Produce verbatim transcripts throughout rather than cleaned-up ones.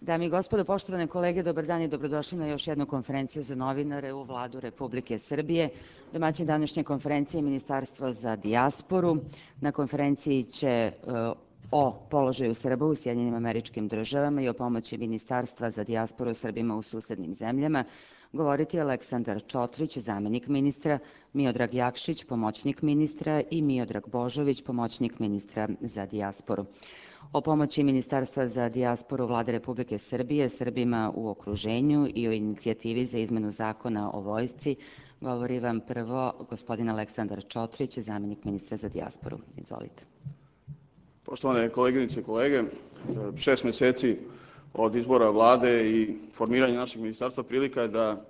Dame i gospodo, poštovane kolege, dobar dan i dobrodošli na još jednu konferenciju za novinare u Vladu Republike Srbije. Domaćin današnje konferencije je Ministarstvo za dijasporu. Na konferenciji će o položaju Srba u Sjedinjenim Američkim Državama i o pomoći Ministarstva za dijasporu Srbima u susednim zemljama govoriti Aleksandar Čotrić, zamenik ministra, Miodrag Jakšić, pomoćnik ministra i Miodrag Božović, pomoćnik ministra za dijasporu. O pomoći Ministarstva za dijasporu Vlade Republike Srbije Srbima u okruženju i o inicijativi za izmenu zakona o vojsci govori vam prvo gospodin Aleksandar Čotrić, zamenik ministra za dijasporu. Izvolite. Poštovane koleginice i kolege, šest meseci od izbora vlade i formiranja našeg ministarstva prilika je da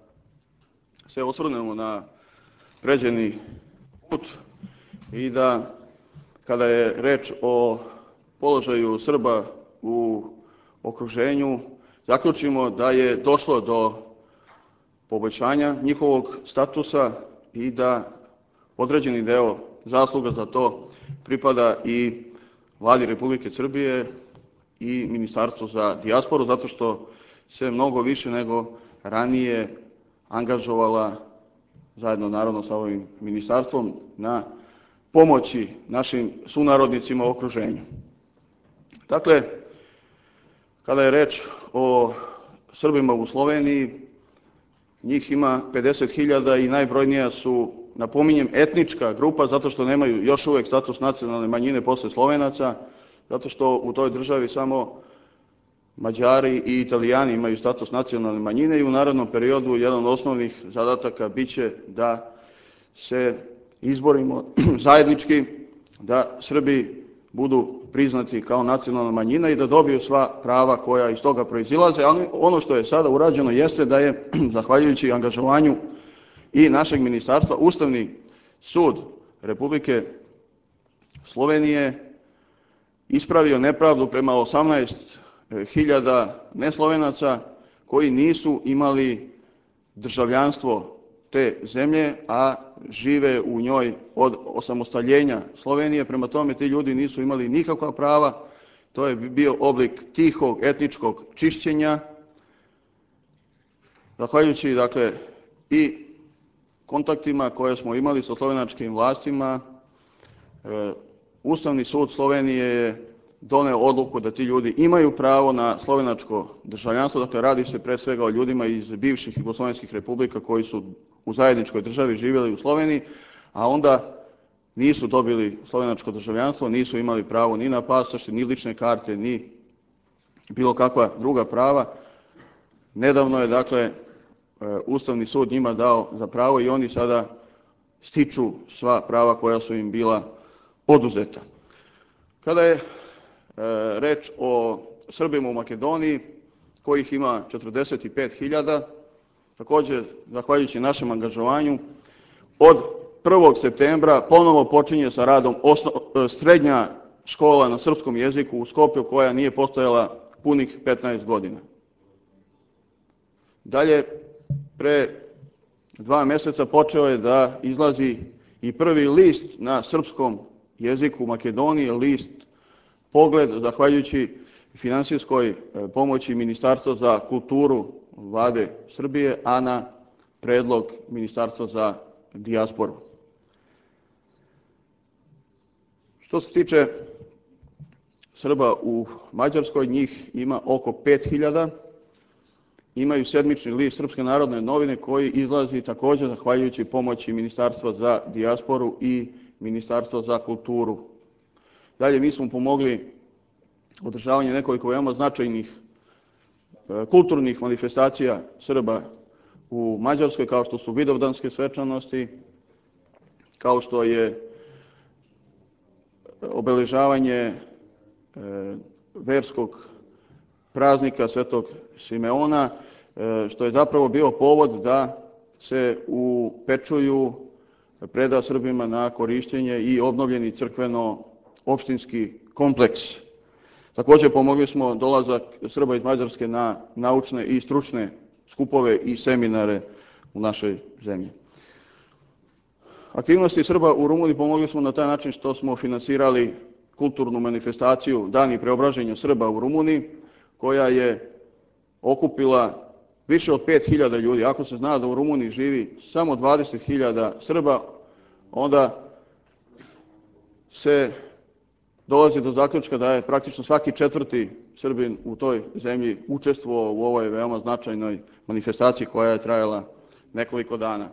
se osvrnemo na pređeni put i da kada je reč o položaju Srba u okruženju zaključimo da je došlo do poboljšanja njihovog statusa i da određeni deo zasluga za to pripada i Vladi Republike Srbije i Ministarstvu za dijasporu, zato što se mnogo više nego ranije angažovala, zajedno naravno sa ovim ministarstvom, na pomoći našim sunarodnicima u okruženju. Dakle, kada je reč o Srbima u Sloveniji, njih ima pedeset hiljada i najbrojnija su, napominjem, etnička grupa, zato što nemaju još uvek status nacionalne manjine posle Slovenaca, zato što u toj državi samo Mađari i Italijani imaju status nacionalne manjine i u narednom periodu jedan od osnovnih zadataka biće da se izborimo zajednički, da Srbi budu priznati kao nacionalna manjina i da dobiju sva prava koja iz toga proizilaze, ali ono što je sada urađeno jeste da je, zahvaljujući angažovanju i našeg ministarstva, Ustavni sud Republike Slovenije ispravio nepravdu prema osamnaest hiljada neslovenaca koji nisu imali državljanstvo te zemlje, a žive u njoj od osamostaljenja Slovenije. Prema tome, ti ljudi nisu imali nikakva prava. To je bio oblik tihog etničkog čišćenja. Zahvaljujući, dakle, i kontaktima koje smo imali sa slovenačkim vlastima, Ustavni sud Slovenije je doneo odluku da ti ljudi imaju pravo na slovenačko državljanstvo. Dakle, radi se pre svega o ljudima iz bivših jugoslovenskih republika koji su u zajedničkoj državi živjeli u Sloveniji, a onda nisu dobili slovenačko državljanstvo, nisu imali pravo ni na pasoš, ni lične karte, ni bilo kakva druga prava. Nedavno je, dakle, Ustavni sud njima dao za pravo i oni sada stiču sva prava koja su im bila oduzeta. Kada je reč o Srbima u Makedoniji, kojih ima četrdeset pet hiljada, takođe, zahvaljujući našem angažovanju, od prvog septembra ponovo počinje sa radom srednja škola na srpskom jeziku u Skoplju, koja nije postojala punih petnaest godina. Dalje, pre dva meseca počeo je da izlazi i prvi list na srpskom jeziku u Makedoniji, list Pogled, zahvaljujući finansijskoj pomoći Ministarstva za kulturu Vlade Srbije, a na predlog Ministarstva za dijasporu. Što se tiče Srba u Mađarskoj, njih ima oko pet hiljada. Imaju sedmični list Srpske narodne novine koji izlazi takođe zahvaljujući pomoći Ministarstva za dijasporu i Ministarstva za kulturu. Dalje, mi smo pomogli održavanje nekoliko veoma značajnih kulturnih manifestacija Srba u Mađarskoj, kao što su vidovdanske svečanosti, kao što je obeležavanje verskog praznika Svetog Simeona, što je zapravo bio povod da se u Pečuju preda Srbima na korišćenje i obnovljeni crkveno-opštinski kompleks. Takođe, pomogli smo dolazak Srba iz Mađarske na naučne i stručne skupove i seminare u našoj zemlji. Aktivnosti Srba u Rumuniji pomogli smo na taj način što smo finansirali kulturnu manifestaciju Dani preobraženja Srba u Rumuniji, koja je okupila više od pet hiljada ljudi. Ako se zna da u Rumuniji živi samo dvadeset hiljada Srba, onda se dolazi do zaključka da je praktično svaki četvrti Srbin u toj zemlji učestvovao u ovoj veoma značajnoj manifestaciji koja je trajala nekoliko dana.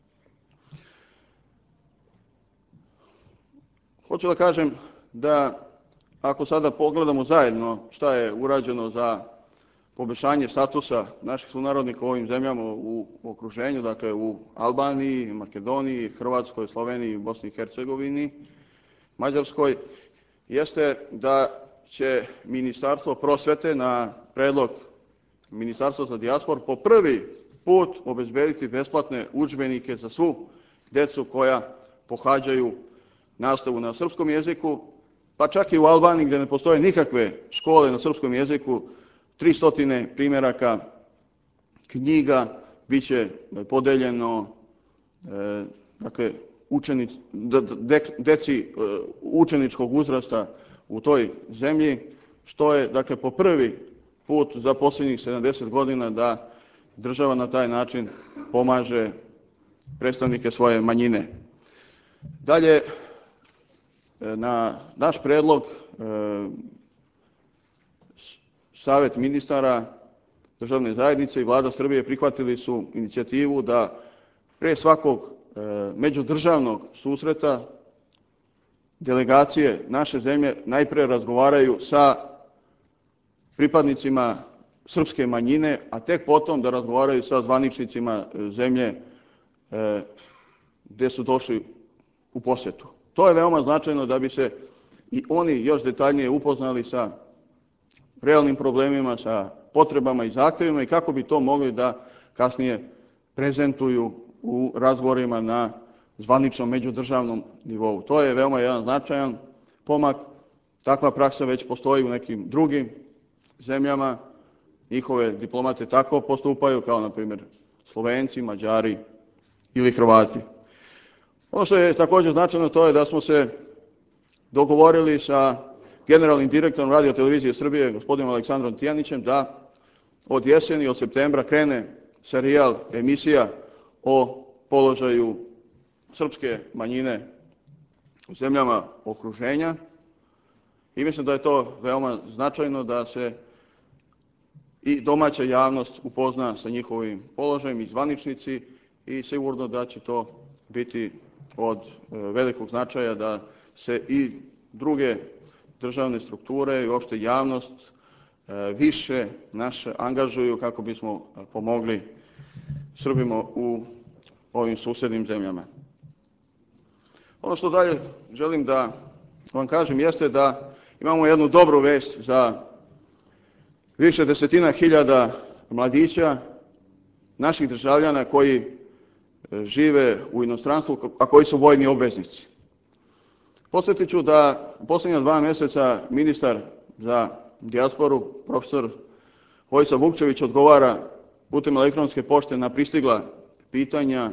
Hoću da kažem da ako sada pogledamo zajedno šta je urađeno za poboljšanje statusa naših sunarodnika u ovim zemljama u okruženju, dakle u Albaniji, Makedoniji, Hrvatskoj, Sloveniji, Bosni i Hercegovini, Mađarskoj, jeste da će Ministarstvo prosvete na predlog Ministarstva za dijasporu po prvi put obezbediti besplatne udžbenike za svu decu koja pohađaju nastavu na srpskom jeziku, pa čak i u Albaniji gdje ne postoje nikakve škole na srpskom jeziku, tristo primjeraka knjiga bit će podeljeno dakle, učenic, deci učeničkog uzrasta u toj zemlji, što je dakle, po prvi put za posljednjih sedamdeset godina da država na taj način pomaže predstavnike svoje manjine. Dalje, na naš predlog Savet ministara državne zajednice i Vlada Srbije prihvatili su inicijativu da pre svakog međudržavnog susreta delegacije naše zemlje najpre razgovaraju sa pripadnicima srpske manjine, a tek potom da razgovaraju sa zvaničnicima zemlje gdje su došli u posjetu. To je veoma značajno da bi se i oni još detaljnije upoznali sa realnim problemima, sa potrebama i zahtjevima i kako bi to mogli da kasnije prezentuju u razgovorima na zvaničnom međudržavnom nivou. To je veoma jedan značajan pomak. Takva praksa već postoji u nekim drugim zemljama. Njihove diplomate tako postupaju kao, na primjer, Slovenci, Mađari ili Hrvati. Ono što je također značajno to je da smo se dogovorili sa generalnim direktorom Radio televizije Srbije, gospodinom Aleksandrom Tijanićem, da od jeseni, od septembra krene serijal emisija o položaju srpske manjine u zemljama okruženja i mislim da je to veoma značajno da se i domaća javnost upozna sa njihovim položajem i zvaničnici i sigurno da će to biti od velikog značaja da se i druge državne strukture i uopšte javnost više naše angažuju kako bismo pomogli Srbima u ovim susednim zemljama. Ono što dalje želim da vam kažem jeste da imamo jednu dobru vest za više desetina hiljada mladića, naših državljana koji žive u inostranstvu, a koji su vojni obveznici. Podsjetit ću da posljednja dva mjeseca ministar za dijasporu, profesor Vojislav Vukčević, odgovara putem elektronske pošte na pristigla pitanja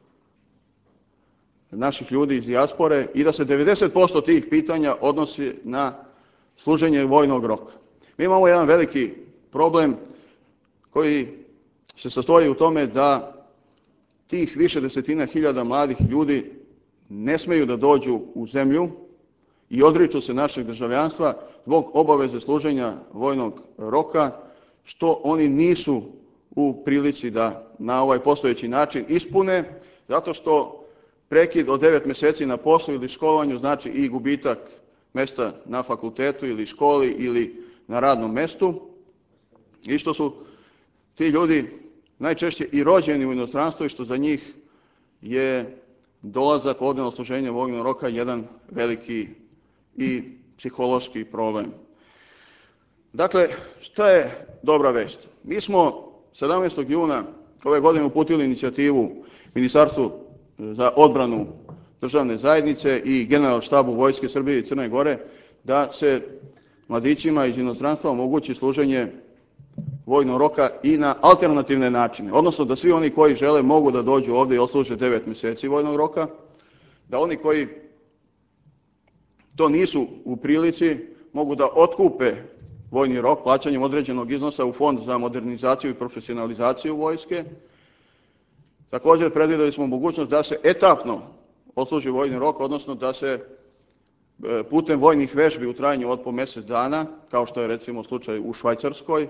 naših ljudi iz dijaspore i da se devedeset posto tih pitanja odnosi na služenje vojnog roka. Mi imamo jedan veliki problem koji se sastoji u tome da tih više desetina hiljada mladih ljudi ne smeju da dođu u zemlju i odriču se našeg državljanstva zbog obaveze služenja vojnog roka, što oni nisu u prilici da na ovaj postojeći način ispune, zato što prekid od devet mjeseci na poslu ili školovanju znači i gubitak mjesta na fakultetu ili školi ili na radnom mjestu i što su ti ljudi najčešće i rođeni u inostranstvu i što za njih je dolazak ovdje na služenje vojnog roka jedan veliki i psihološki problem. Dakle, šta je dobra vest? Mi smo sedamnaestog juna ove godine uputili inicijativu Ministarstvu za odbranu državne zajednice i Generalštabu Vojske Srbije i Crne Gore da se mladićima iz inostranstva omogući služenje vojnog roka i na alternativne načine, odnosno da svi oni koji žele mogu da dođu ovdje i odsluže devet mjeseci vojnog roka, da oni koji to nisu u prilici mogu da otkupe vojni rok plaćanjem određenog iznosa u Fond za modernizaciju i profesionalizaciju vojske. Također predvidjeli smo mogućnost da se etapno odsluži vojni rok, odnosno da se putem vojnih vežbi u trajanju od po mjesec dana, kao što je recimo slučaj u Švajcarskoj,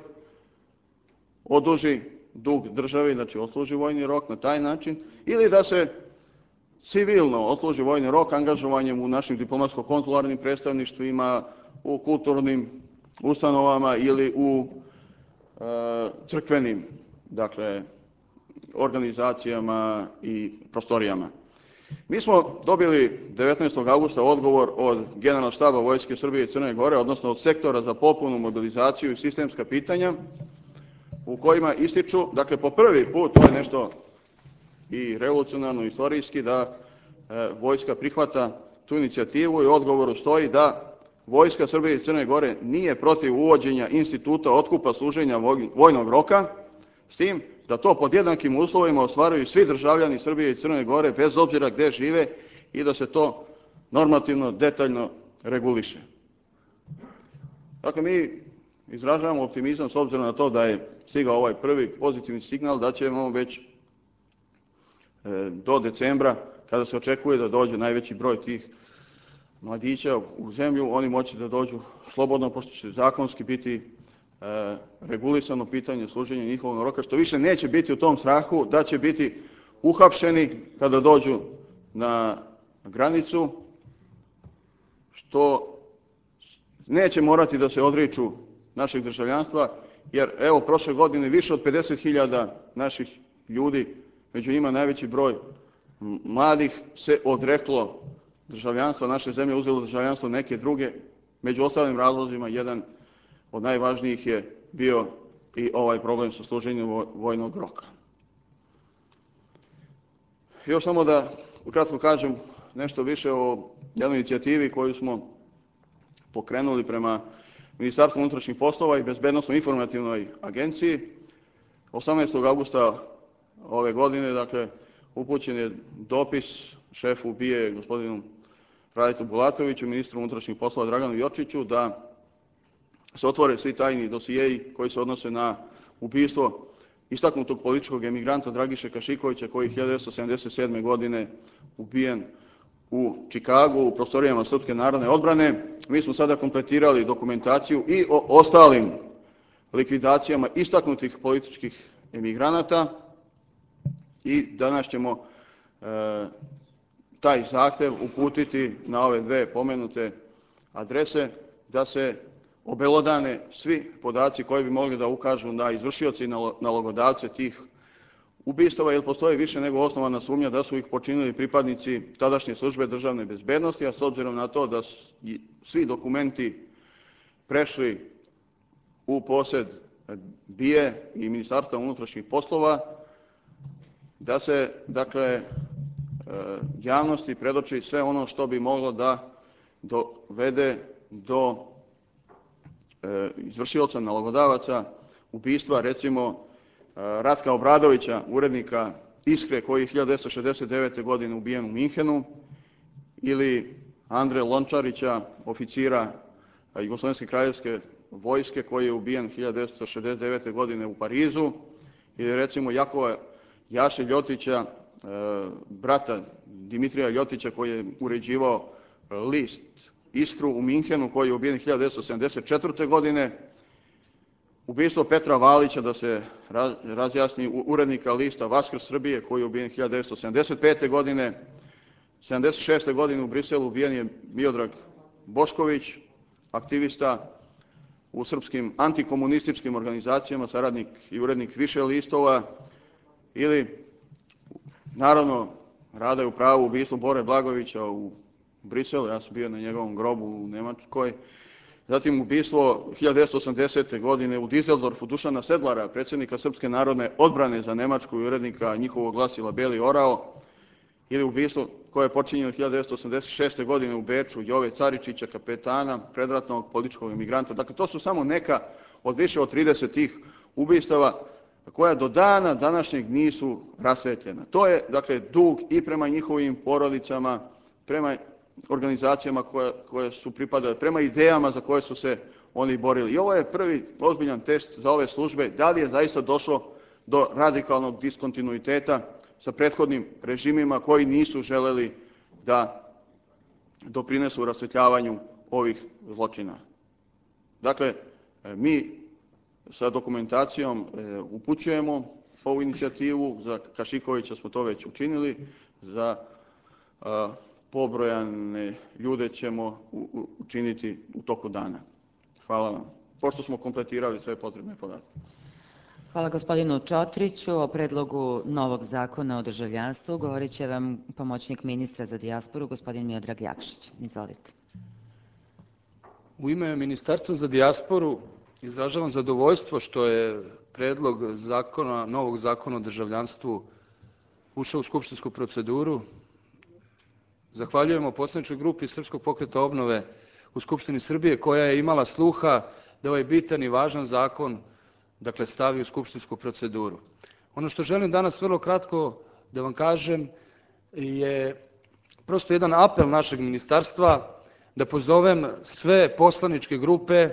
oduži dug državi, znači odsluži vojni rok na taj način, ili da se civilno odsluži vojni rok angažovanjem u našim diplomatsko-konzularnim predstavništvima, u kulturnim ustanovama ili u e, crkvenim, dakle, organizacijama i prostorijama. Mi smo dobili devetnaestog augusta odgovor od Generalnog štaba Vojske Srbije i Crne Gore, odnosno od Sektora za popunu, mobilizaciju i sistemska pitanja, u kojima ističu, dakle po prvi put, to je nešto i revolucionarno, istorijski, da e, vojska prihvata tu inicijativu i u odgovoru stoji da Vojska Srbije i Crne Gore nije protiv uvođenja instituta otkupa služenja vojnog roka, s tim da to pod jednakim uslovima ostvaruju svi državljani Srbije i Crne Gore bez obzira gdje žive i da se to normativno, detaljno reguliše. Dakle, mi izražavamo optimizam s obzirom na to da je stigao ovaj prvi pozitivni signal da ćemo već do decembra, kada se očekuje da dođe najveći broj tih mladića u zemlju, oni moći da dođu slobodno, pošto će zakonski biti e, regulisano pitanje služenja njihovog roka, što više neće biti u tom strahu da će biti uhapšeni kada dođu na granicu, što neće morati da se odriču našeg državljanstva, jer evo prošle godine više od pedeset hiljada naših ljudi, među njima najveći broj mladih, se odreklo državljanstva naše zemlje, uzelo državljanstvo neke druge. Među ostalim razlozima jedan od najvažnijih je bio i ovaj problem sa služenjem vojnog roka. Još samo da ukratko kažem nešto više o jednoj inicijativi koju smo pokrenuli prema Ministarstvu unutrašnjih poslova i Bezbednosno-informativnoj agenciji. osamnaestog augusta ove godine, dakle, upućen je dopis šefu B I A gospodinu Raditu Bulatoviću, ministru unutrašnjih poslova Draganu Jočiću, da se otvore svi tajni dosijeji koji se odnose na ubistvo istaknutog političkog emigranta Dragiše Kašikovića, koji je hiljadu devetsto sedamdeset sedme. godine ubijen u Čikagu, u prostorijama Srpske narodne odbrane. Mi smo sada kompletirali dokumentaciju i o ostalim likvidacijama istaknutih političkih emigranata i danas ćemo e, taj zahtev uputiti na ove dve pomenute adrese da se obelodane svi podaci koji bi mogli da ukažu na izvršioce i nalogodavce tih ubistava, jer postoji više nego osnovana sumnja da su ih počinili pripadnici tadašnje službe državne bezbednosti, a s obzirom na to da svi dokumenti prešli u posjed B I A i Ministarstva unutrašnjih poslova, da se, dakle, javnosti predoči sve ono što bi moglo da dovede do izvršioca, nalogodavaca ubistva, recimo Ratka Obradovića, urednika Iskre, koji je hiljadu devetsto šezdeset devete. godine ubijen u Minhenu, ili Andre Lončarića, oficira Jugoslovenske kraljevske vojske, koji je ubijen hiljadu devetsto šezdeset devete. godine u Parizu, ili recimo Jakova Jaše Ljotića, brata Dimitrija Ljotića, koji je uređivao list Iskru u Minhenu, koji je ubijen hiljadu devetsto sedamdeset četvrte. godine, ubistvo Petra Valića, da se razjasni, urednika lista Vaskrs Srbije, koji je ubijen hiljadu devetsto sedamdeset pete. godine, sedamdeset šeste. godine u Briselu ubijen je Miodrag Bošković, aktivista u srpskim antikomunističkim organizacijama, saradnik i urednik više listova, ili naravno Rada je u pravu, ubistvo Bore Blagovića u Briselu, ja sam bio na njegovom grobu u Nemačkoj. Zatim ubistvo hiljadu devetsto osamdesete. godine u Dizeldorfu Dušana Sedlara, predsjednika Srpske narodne odbrane za Nemačku i urednika njihovog glasila Beli orao, ili ubistvo koje je počinjeno hiljadu devetsto osamdeset šeste. godine u Beču Jove Caričića, kapetana, predratnog političkog emigranta. Dakle, to su samo neka od više od trideset tih ubistava koja do dana današnjeg nisu rasvetljena. To je, dakle, dug i prema njihovim porodicama, prema organizacijama koje, koje su pripadale, prema idejama za koje su se oni borili. I ovo je prvi ozbiljan test za ove službe, da li je zaista došlo do radikalnog diskontinuiteta sa prethodnim režimima koji nisu želeli da doprinesu rasvetljavanju ovih zločina. Dakle, mi sa dokumentacijom upućujemo ovu inicijativu, za Kašikovića smo to već učinili, za pobrojane ljude ćemo učiniti u toku dana. Hvala vam. Pošto smo kompletirali sve potrebne podatke. Hvala gospodinu Čotriću. O predlogu novog zakona o državljanstvu govorit će vam pomoćnik ministra za dijasporu, gospodin Miodrag Jakšić. Izvolite. U ime Ministarstva za dijasporu izražavam zadovoljstvo što je predlog zakona, novog zakona o državljanstvu ušao u skupštinsku proceduru. Zahvaljujemo poslaničkoj grupi Srpskog pokreta obnove u Skupštini Srbije koja je imala sluha da ovaj bitan i važan zakon dakle, stavi u skupštinsku proceduru. Ono što želim danas vrlo kratko da vam kažem je prosto jedan apel našeg ministarstva da pozovem sve poslaničke grupe,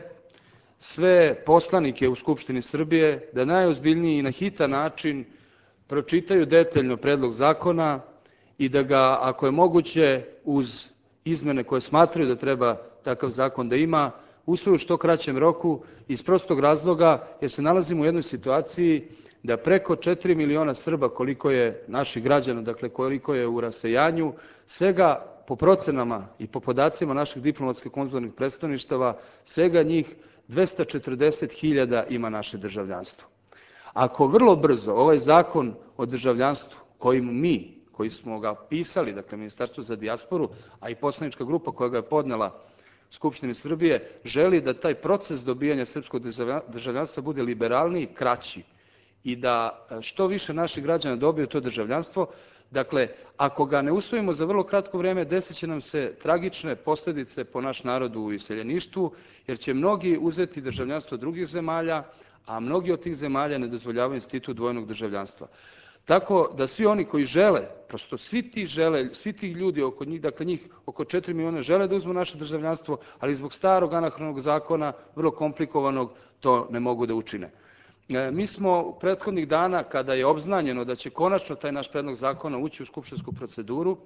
sve poslanike u Skupštini Srbije da najozbiljniji i na hitan način pročitaju detaljno predlog zakona i da ga, ako je moguće, uz izmene koje smatraju da treba takav zakon da ima, usvoju u što kraćem roku iz prostog razloga jer se nalazimo u jednoj situaciji da preko četiri miliona Srba, koliko je naših građana, dakle koliko je u rasejanju, svega po procenama i po podacima naših diplomatskih konzularnih predstavništava, svega njih dvesta četrdeset hiljada ima naše državljanstvo. Ako vrlo brzo ovaj zakon o državljanstvu, kojim mi, koji smo ga pisali, dakle Ministarstvo za dijasporu, a i poslanička grupa koja ga je podnela Skupštini Srbije, želi da taj proces dobijanja srpskog državljanstva bude liberalniji, kraći i da što više naših građana dobiju to državljanstvo, dakle, ako ga ne usvojimo za vrlo kratko vreme, desit će nam se tragične posledice po naš narod u iseljeništvu, jer će mnogi uzeti državljanstvo drugih zemalja, a mnogi od tih zemalja ne dozvoljavaju institut dvojnog državljanstva. Tako da svi oni koji žele, prosto svi ti žele, svi ti ljudi oko njih, dakle njih oko četiri miliona žele da uzmu naše državljanstvo, ali zbog starog anahronog zakona, vrlo komplikovanog, to ne mogu da učine. Mi smo prethodnih dana, kada je obznanjeno da će konačno taj naš predlog zakona ući u skupštinsku proceduru,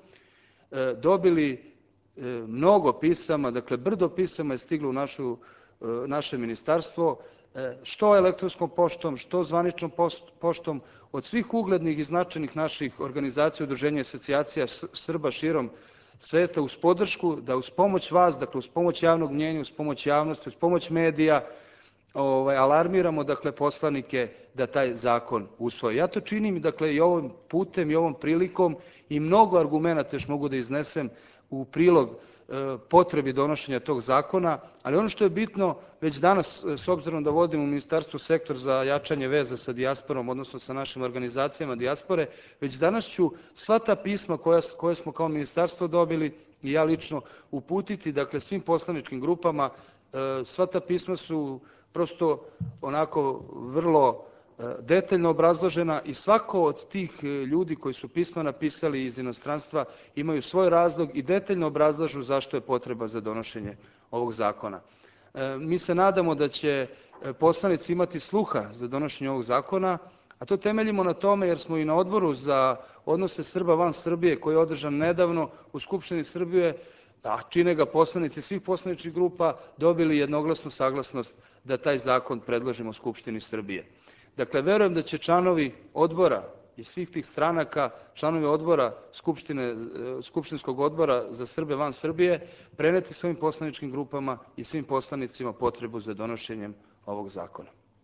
dobili mnogo pisama, dakle brdo pisama je stiglo u našu, naše ministarstvo, što elektronskom poštom, što zvaničnom poštom, od svih uglednih i značajnih naših organizacija, udruženja i asocijacija Srba širom sveta uz podršku, da uz pomoć vas, dakle uz pomoć javnog mnjenja, uz pomoć javnosti, uz pomoć medija, ovaj, alarmiramo dakle poslanike da taj zakon usvoje. Ja to činim dakle i ovim putem i ovom prilikom i mnogo argumenata još mogu da iznesem u prilog potrebi donošenja tog zakona, ali ono što je bitno, već danas, s obzirom da vodimo u Ministarstvu sektor za jačanje veza sa dijasporom, odnosno sa našim organizacijama dijaspore, već danas ću sva ta pisma koja, koje smo kao ministarstvo dobili i ja lično uputiti, dakle svim poslaničkim grupama, sva ta pisma su prosto onako vrlo detaljno obrazložena i svako od tih ljudi koji su pisma napisali iz inostranstva imaju svoj razlog i detaljno obrazlažu zašto je potreba za donošenje ovog zakona. Mi se nadamo da će poslanici imati sluha za donošenje ovog zakona, a to temeljimo na tome jer smo i na Odboru za odnose Srba van Srbije, koji je održan nedavno u Skupštini Srbije, a čine ga poslanici svih poslaničkih grupa, dobili jednoglasnu saglasnost da taj zakon predložimo Skupštini Srbije. Dakle, verujem da će članovi odbora iz svih tih stranaka, članovi odbora Skupštine, Skupštinskog odbora za Srbe van Srbije, preneti svojim poslaničkim grupama i svim poslanicima potrebu za donošenjem ovog zakona.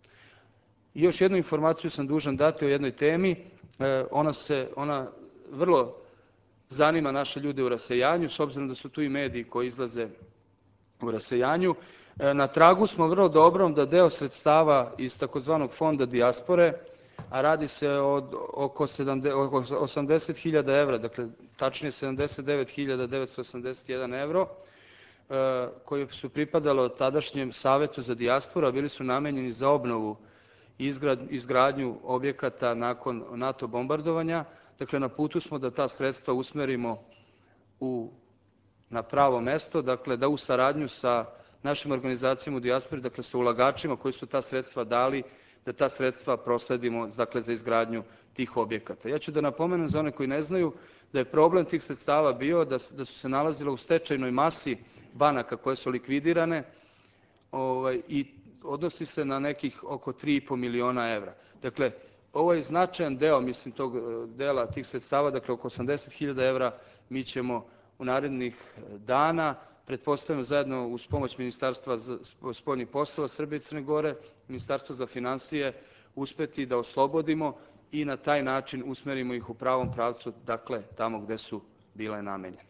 I još jednu informaciju sam dužan dati o jednoj temi, ona, se, ona vrlo zanima naše ljude u rasejanju, s obzirom da su tu i mediji koji izlaze u rasejanju. Na tragu smo vrlo dobrom da deo sredstava iz takozvanog fonda dijaspore, a radi se od oko osamdeset hiljada evra, dakle tačnije sedamdeset devet hiljada devetsto osamdeset jedan evro, koji su pripadalo tadašnjem Savetu za dijasporu, a bili su namenjeni za obnovu i izgradnju objekata nakon NATO bombardovanja. Dakle, na putu smo da ta sredstva usmerimo u, na pravo mesto, dakle da u saradnju sa našim organizacijama u dijaspori, dakle sa ulagačima koji su ta sredstva dali, da ta sredstva prosledimo, dakle, za izgradnju tih objekata. Ja ću da napomenem za one koji ne znaju da je problem tih sredstava bio da, da su se nalazila u stečajnoj masi banaka koje su likvidirane ovaj, i odnosi se na nekih oko tri i po miliona evra. Dakle, ovo je značajan deo, mislim, tog dela tih sredstava, dakle oko osamdeset hiljada evra mi ćemo u narednih dana, pretpostavljam zajedno uz pomoć Ministarstva spoljnih poslova Srbije i Crne Gore, Ministarstva za finansije, uspeti da oslobodimo i na taj način usmerimo ih u pravom pravcu, dakle tamo gde su bile namenjene.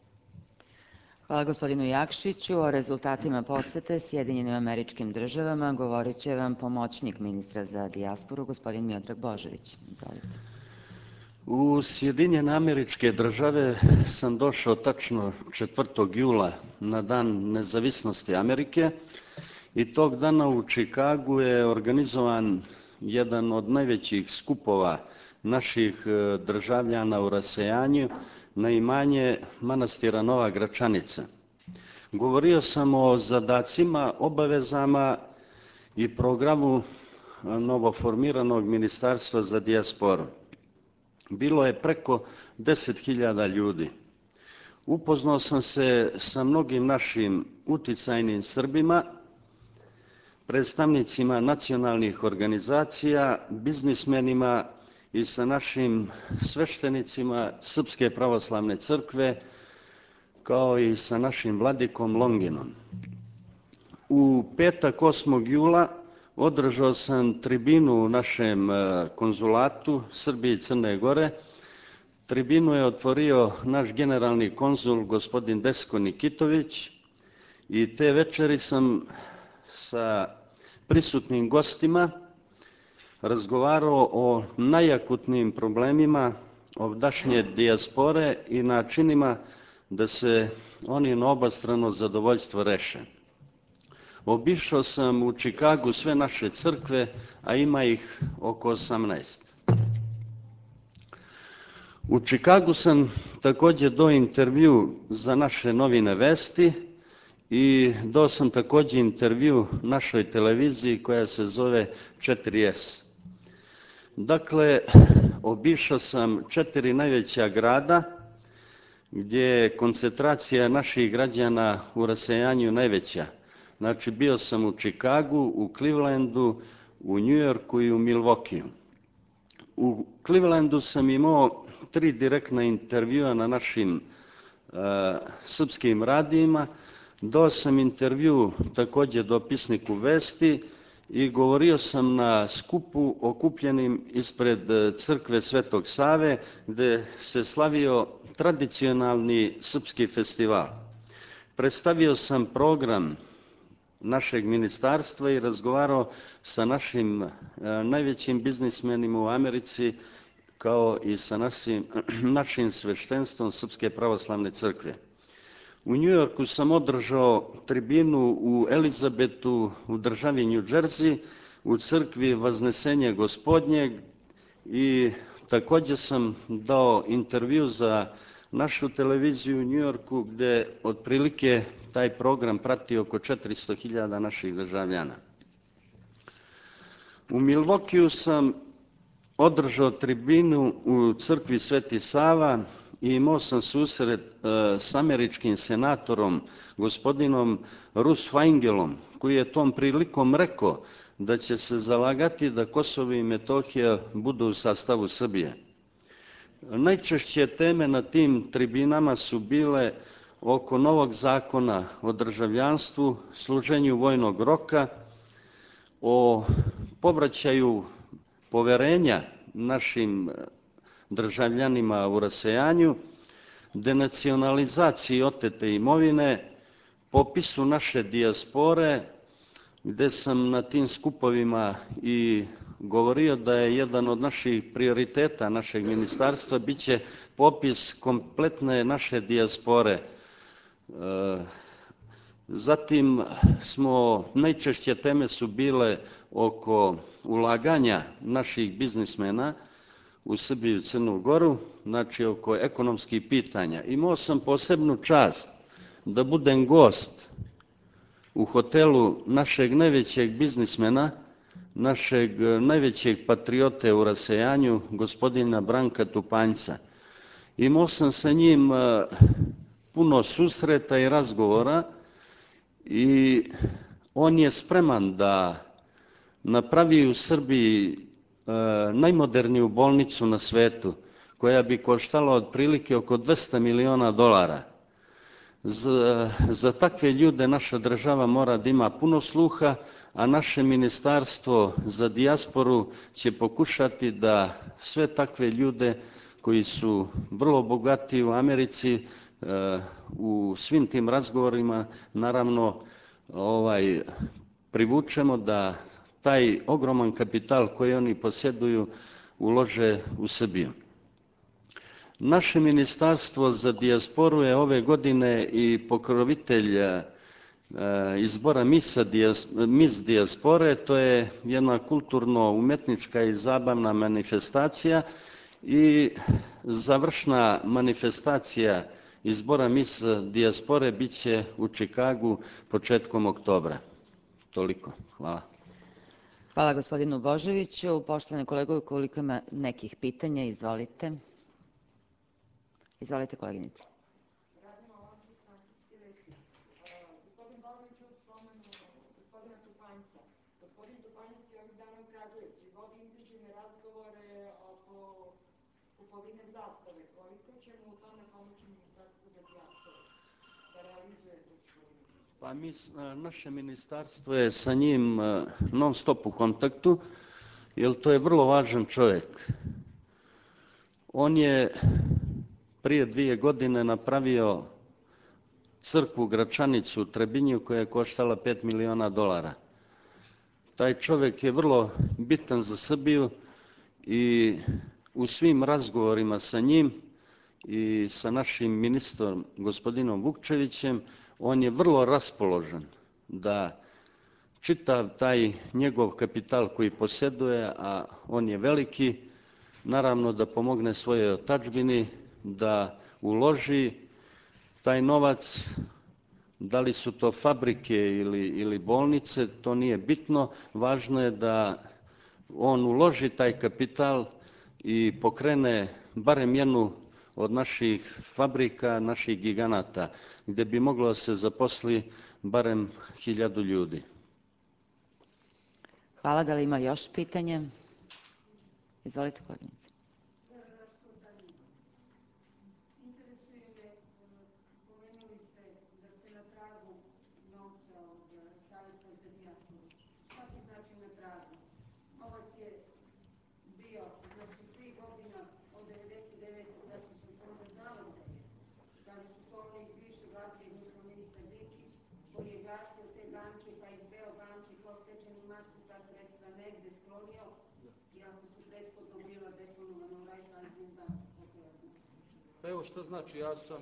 Hvala gospodinu Jakšiću. O rezultatima posete Sjedinjenim Američkim Državama govorit će vam pomoćnik ministra za dijasporu, gospodin Miodrag Božović. Izvolite. U Sjedinjene Američke Države sam došao tačno četvrtog jula na dan nezavisnosti Amerike i tog dana u Čikagu je organizovan jedan od najvećih skupova naših državljana u rasejanju na imanje manastira Nova Gračanica. Govorio sam o zadacima, obavezama i programu novoformiranog Ministarstva za dijasporu. Bilo je preko deset hiljada ljudi. Upoznao sam se sa mnogim našim uticajnim Srbima, predstavnicima nacionalnih organizacija, biznismenima i sa našim sveštenicima Srpske pravoslavne crkve, kao i sa našim vladikom Longinom. U petak osmog jula održao sam tribinu u našem konzulatu Srbije i Crne Gore. Tribinu je otvorio naš generalni konzul gospodin Desko Nikitović i te večeri sam sa prisutnim gostima razgovarao o najakutnijim problemima ovdašnje dijaspore i načinima da se oni na obostrano zadovoljstvo reše. Obišao sam u Čikagu sve naše crkve, a ima ih oko osamnaest. U Čikagu sam također dao intervju za naše novine Vesti i dao sam također intervju našoj televiziji koja se zove četiri es. Dakle, obišao sam četiri najveća grada gdje je koncentracija naših građana u rasejanju najveća. Znači, bio sam u Čikagu, u Clevelandu, u New Yorku i u Milwaukeeu. U Clevelandu sam imao tri direktna intervjua na našim uh, srpskim radijima. Dao sam intervju također dopisniku Vesti i govorio sam na skupu okupljenim ispred crkve Svetog Save, gde se slavio tradicionalni srpski festival. Predstavio sam program našeg ministarstva i razgovarao sa našim najvećim biznismenima u Americi, kao i sa našim, našim sveštenstvom Srpske pravoslavne crkve. U Njujorku sam održao tribinu u Elizabetu u državi New Jersey, u crkvi Vaznesenje Gospodnjeg i također sam dao intervju za našu televiziju u Njujorku gdje otprilike taj program prati oko četiristo hiljada naših državljana. U Milwaukeeu sam održao tribinu u crkvi Sveti Sava i imao sam susret e, s američkim senatorom, gospodinom Russ Feingelom, koji je tom prilikom rekao da će se zalagati da Kosovo i Metohija budu u sastavu Srbije. Najčešće teme na tim tribinama su bile oko novog zakona o državljanstvu, služenju vojnog roka, o povraćaju poverenja našim državljanima u rasejanju, denacionalizaciji otete imovine, popisu naše dijaspore, gde sam na tim skupovima i govorio da je jedan od naših prioriteta našeg ministarstva biće popis kompletne naše dijaspore. Zatim smo, najčešće teme su bile oko ulaganja naših biznismena u Srbiju i Crnu Goru, znači oko ekonomskih pitanja. Imao sam posebnu čast da budem gost u hotelu našeg najvećeg biznismena, našeg najvećeg patriote u rasejanju, gospodina Branka Tupanjca. Imao sam sa njim puno susreta i razgovora i on je spreman da napravi u Srbiji najmoderniju bolnicu na svetu, koja bi koštala otprilike oko dvesta miliona dolara. Za, za takve ljude naša država mora da ima puno sluha, a naše ministarstvo za dijasporu će pokušati da sve takve ljude koji su vrlo bogati u Americi, u svim tim razgovorima naravno ovaj, privučemo da taj ogroman kapital koji oni posjeduju ulože u Srbiju. Naše ministarstvo za dijasporu je ove godine i pokrovitelj izbora Miss Dijaspore, to je jedna kulturno-umetnička i zabavna manifestacija i završna manifestacija izbora Miss Dijaspore bit će u Čikagu početkom oktobra. Toliko. Hvala. Hvala gospodinu Božoviću. Poštovane kolege, ukoliko ima nekih pitanja, izvolite. Izvolite, koleginice. Gospodin Božović spomenu gospodina Tupanjca. Gospodin Tupanjac je ovih dana u Kragujevcu i vodi intenzivne razgovore oko kupovine zastave. Koliko će mu u tome pomoći Ministarstvo za dijasporu da realizuje tu kupovinu? Pa mi, naše ministarstvo je sa njim non stop u kontaktu, jer to je vrlo važan čovjek. On je prije dvije godine napravio crkvu Gračanicu u Trebinju koja je koštala pet miliona dolara. Taj čovjek je vrlo bitan za Srbiju i u svim razgovorima sa njim i sa našim ministrom gospodinom Vukčevićem on je vrlo raspoložen da čitav taj njegov kapital koji posjeduje, a on je veliki, naravno da pomogne svojoj otadžbini, da uloži taj novac, da li su to fabrike ili, ili bolnice, to nije bitno, važno je da on uloži taj kapital i pokrene barem jednu od naših fabrika, naših giganata, gdje bi moglo da se zaposli barem hiljadu ljudi. Hvala. Da li ima još pitanja? Izvolite, koleginice. Evo što znači, ja sam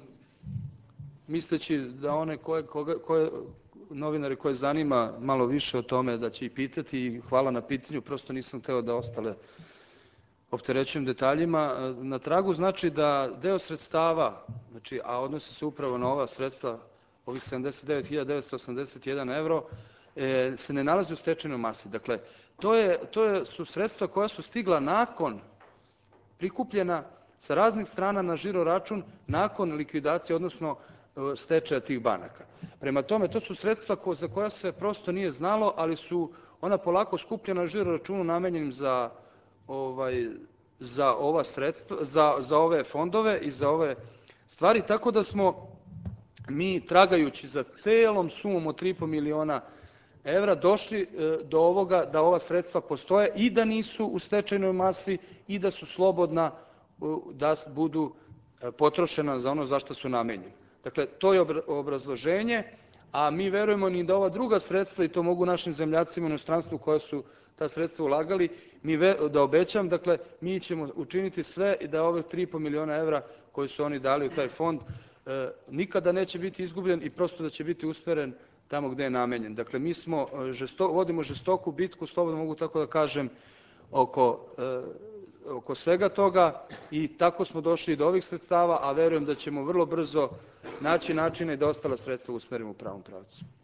misleći da one koje, koje, koje novinari koje zanima malo više o tome da će i pitati i hvala na pitanju, prosto nisam hteo da ostale opterećujem detaljima. Na tragu znači da deo sredstava, znači, a odnosi se upravo na ova sredstva, ovih sedamdeset devet hiljada devetsto osamdeset jedan evro, e, se ne nalazi u stečajnoj masi. Dakle, to, je, to je, su sredstva koja su stigla nakon prikupljena sa raznih strana na žiro račun nakon likvidacije, odnosno stečaja tih banaka. Prema tome, to su sredstva ko, za koja se prosto nije znalo, ali su ona polako skupljena na žiro računu namenjenim za, ovaj, za ova sredstva, za, za ove fondove i za ove stvari, tako da smo mi, tragajući za celom sumom od tri i po miliona evra, došli do ovoga da ova sredstva postoje i da nisu u stečajnoj masi i da su slobodna da budu potrošena za ono za što su namenjeni. Dakle, to je obrazloženje, a mi verujemo ni da ova druga sredstva, i to mogu našim zemljacima u inostranstvu koja su ta sredstva ulagali, mi ve, da obećam, dakle, mi ćemo učiniti sve i da ove tri i po miliona evra koje su oni dali u taj fond e, nikada neće biti izgubljen i prosto da će biti usmeren tamo gde je namenjen. Dakle, mi smo žesto, vodimo žestoku bitku, slobodno mogu tako da kažem, oko e, oko svega toga i tako smo došli do ovih sredstava, a verujem da ćemo vrlo brzo naći načine da ostala sredstva usmerimo u pravom pravcu.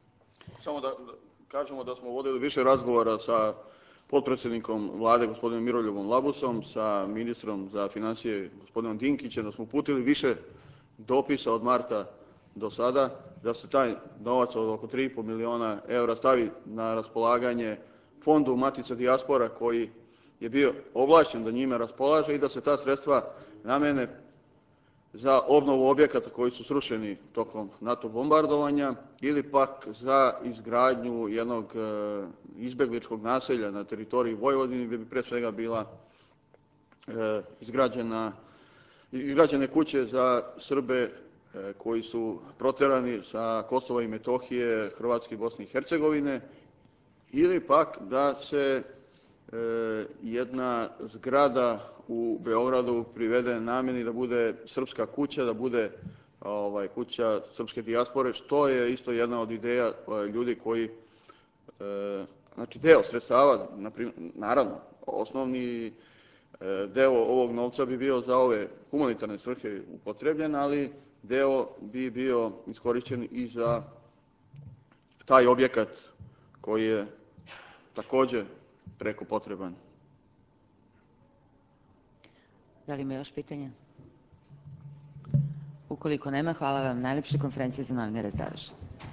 Samo da, da kažemo da smo vodili više razgovora sa potpredsjednikom vlade gospodinom Miroljubom Labusom, sa ministrom za financije gospodinom Dinkićem, da smo uputili više dopisa od marta do sada, da se taj novac od oko tri i po miliona eura stavi na raspolaganje fondu Matica dijaspora koji je bio ovlašćen da njime raspolaže i da se ta sredstva namene za obnovu objekata koji su srušeni tokom NATO bombardovanja ili pak za izgradnju jednog izbegličkog naselja na teritoriji Vojvodine gdje bi pre svega bila izgrađena, izgrađene kuće za Srbe koji su proterani sa Kosova i Metohije, Hrvatske i Bosne i Hercegovine, ili pak da se jedna zgrada u Beogradu privede namjeni da bude srpska kuća, da bude ovaj, kuća srpske dijaspore, što je isto jedna od ideja ljudi koji, znači deo sredstava, naravno, osnovni deo ovog novca bi bio za ove humanitarne svrhe upotrebljen, ali deo bi bio iskorišćen i za taj objekat koji je takođe preko potreban. Da li ima još pitanja? Ukoliko nema, hvala vam najlepše. Konferencija za novinare je završena.